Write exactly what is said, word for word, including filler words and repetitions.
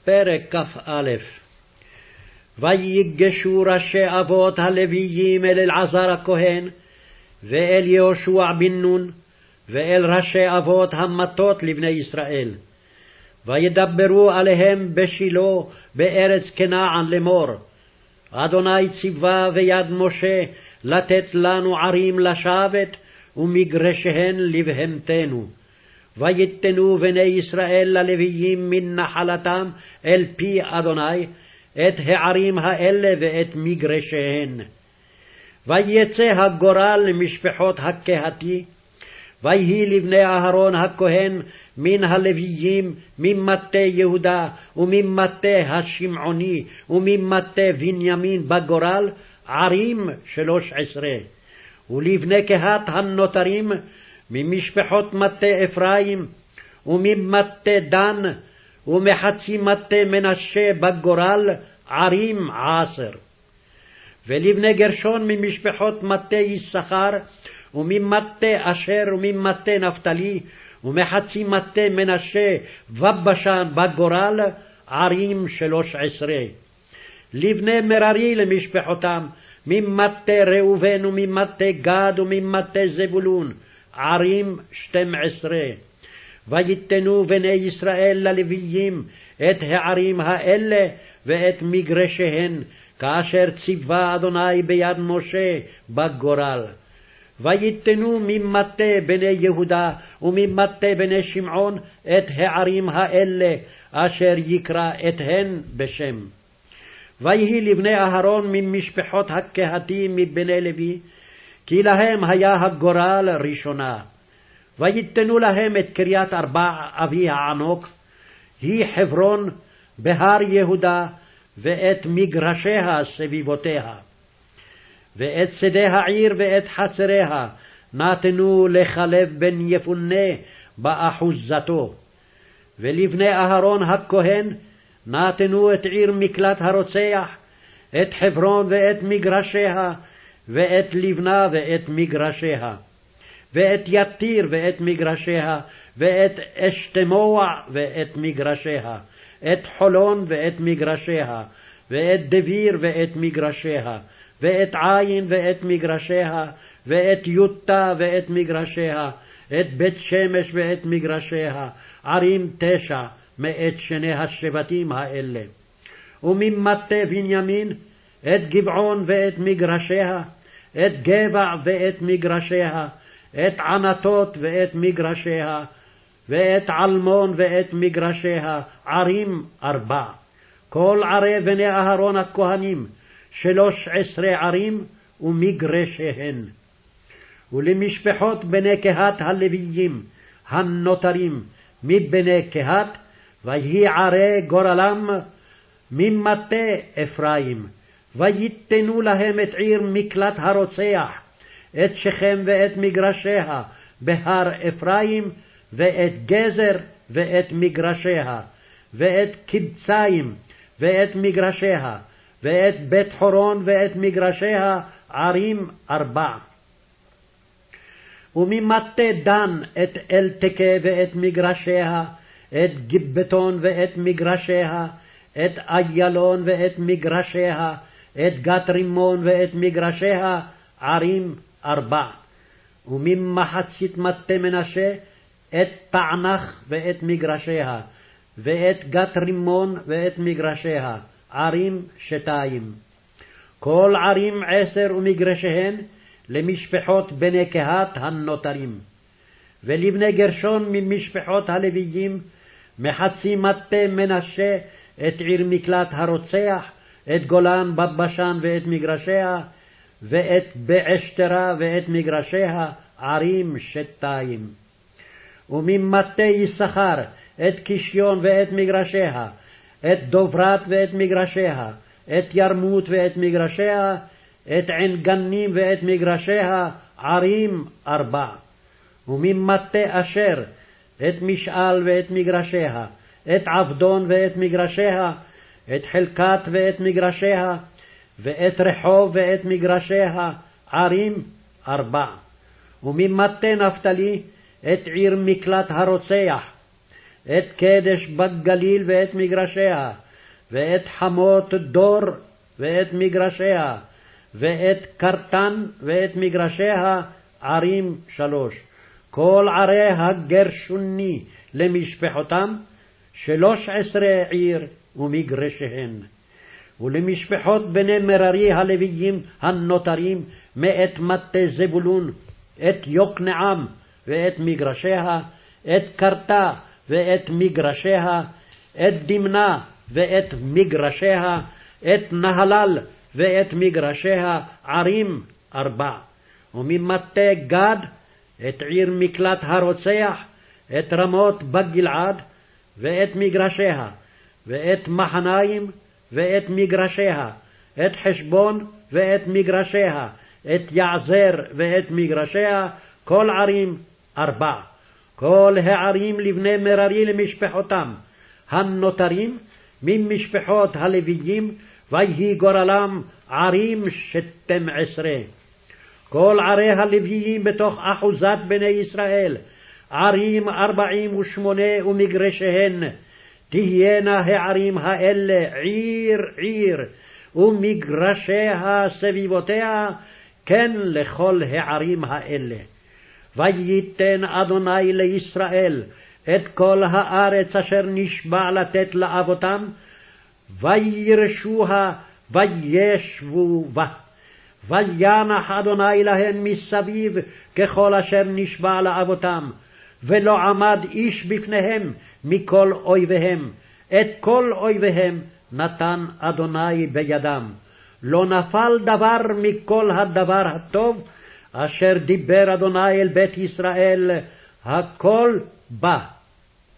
פרק כ"א. ויגשו ראשי אבות הלוויים אל אלעזר הכהן, ואל יהושע בן נון, ואל ראשי אבות המטות לבני ישראל. וידברו עליהם בשילה בארץ כנען לאמור, אדוני ציווה ביד משה לתת לנו ערים לשבת, ומגרשיהן לבהמתנו. ויתנו בני ישראל ללוויים מן נחלתם אל פי אדוני את הערים האלה ואת מגרשיהן. ויצא הגורל למשפחות הקהתי, ויהי לבני אהרון הכהן מן הלוויים ממטה יהודה וממטה השמעוני וממטה בנימין בגורל ערים שלוש עשרה, ולבני קהת הנותרים ממשפחות מטה אפרים וממטה דן ומחצי מטה מנשה בגורל ערים עשר. ולבני גרשון ממשפחות מטה יששכר וממטה אשר וממטה נפתלי ומחצי מטה מנשה ובשן בגורל ערים שלוש עשרה. לבני מררי למשפחותם ממטה ראובן וממטה גד וממטה זבולון ערים שתים עשרה. ויתנו בני ישראל ללוויים את הערים האלה ואת מגרשיהן, כאשר ציווה אדוני ביד משה בגורל. ויתנו ממטה בני יהודה וממטה בני שמעון את הערים האלה, אשר יקרא אתהן בשם. ויהי לבני אהרון ממשפחות הקהתי מבני לוי, כי להם היה הגורל ראשונה. ויתנו להם את קריית ארבע אבי הענוק, היא חברון בהר יהודה, ואת מגרשיה סביבותיה. ואת שדה העיר ואת חצריה נתנו לכלב בן יפונה באחוזתו. ולבני אהרון הכהן נתנו את עיר מקלט הרוצח, את חברון ואת מגרשיה, ואת לבנה ואת מגרשיה, ואת יתיר ואת מגרשיה, ואת אשתמוע ואת מגרשיה, את חולון ואת מגרשיה, ואת דביר ואת מגרשיה, ואת עין ואת מגרשיה, ואת יוטה ואת מגרשיה, את בית שמש ואת מגרשיה, ערים תשע מאת שני השבטים האלה. וממטה בנימין את גבעון ואת מגרשיה, את גבע ואת מגרשיה, את ענתות ואת מגרשיה, ואת עלמון ואת מגרשיה, ערים ארבע. כל ערי בני אהרון הכהנים, שלוש עשרה ערים ומגרשיהן. ולמשפחות בני קהת הלוויים הנותרים מבני קהת, ויהי ערי גורלם ממטה אפרים. ויתנו להם את עיר מקלט הרוצח, את שכם ואת מגרשיה בהר אפרים, ואת גזר ואת מגרשיה, ואת קבציים ואת מגרשיה, ואת בית חורון ואת מגרשיה, ערים ארבע. וממטה דן את אלתקה ואת מגרשיה, את גיבטון ואת מגרשיה, את איילון ואת מגרשיה, את גת רימון ואת מגרשיה, ערים ארבע. וממחצית מטה מנשה את תענך ואת מגרשיה, ואת גת רימון ואת מגרשיה, ערים שתיים. כל ערים עשר ומגרשיהן למשפחות בני קהת הנותרים. ולבני גרשון ממשפחות הלוויים מחצי מטה מנשה את עיר מקלט הרוצח, את גולן בבשן ואת מגרשיה, ואת באשתרה ואת מגרשיה, ערים שתיים. וממטה יששכר את קישיון ואת מגרשיה, את דוברת ואת מגרשיה, את ירמות ואת מגרשיה, את עין גנים ואת מגרשיה, ערים ארבע. וממטה אשר את משאל ואת מגרשיה, את עבדון ואת מגרשיה, את חלקת ואת מגרשיה, ואת רחוב ואת מגרשיה, ערים ארבע. וממטה נפתלי את עיר מקלט הרוצח, את קדש בגליל ואת מגרשיה, ואת חמות דור ואת מגרשיה, ואת קרטן ואת מגרשיה, ערים שלוש. כל ערי הגרשוני למשפחותם, שלוש עשרה עיר ומגרשיהן. ולמשפחות בני מררי הלוויים הנותרים מאת מטה זבולון, את יוקנעם ואת מגרשיה, את קרתה ואת מגרשיה, את דמנה ואת מגרשיה, את נהלל ואת מגרשיה, ערים ארבע. וממטה גד, את עיר מקלט הרוצח, את רמות בגלעד ואת מגרשיה, ואת מחניים ואת מגרשיה, את חשבון ואת מגרשיה, את יעזר ואת מגרשיה, כל ערים ארבע. כל הערים לבני מררי למשפחותם, הנותרים ממשפחות הלוויים, ויהי גורלם ערים שתים עשרה. כל ערי הלוויים בתוך אחוזת בני ישראל, ערים ארבעים ושמונה ומגרשיהן, תהיינה הערים האלה עיר עיר, ומגרשיה סביבותיה, כן לכל הערים האלה. וייתן אדוני לישראל את כל הארץ אשר נשבע לתת לאבותם, וירשוה וישבו בה. וינח אדוני להם מסביב ככל אשר נשבע לאבותם, ולא עמד איש בפניהם מכל אויביהם, את כל אויביהם נתן אדוני בידם. לא נפל דבר מכל הדבר הטוב אשר דיבר אדוני אל בית ישראל, הכל בא.